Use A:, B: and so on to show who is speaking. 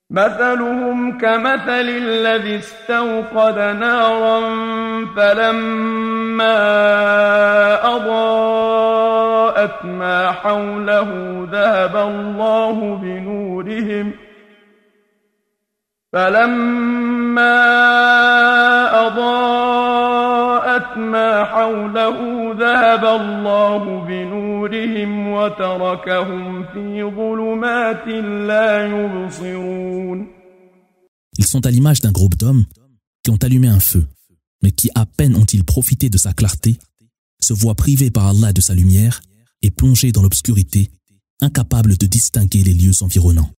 A: مثلهم كمثل الذي استوقد نارا فلما أضاءت ما حوله ذهب الله بنورهم وتركهم في ظلمات لا يبصرون.
B: Ils sont à l'image d'un groupe d'hommes qui ont allumé un feu, mais qui à peine ont-ils profité de sa clarté, se voient privés par Allah de sa lumière et plongés dans l'obscurité, incapables de distinguer les lieux environnants.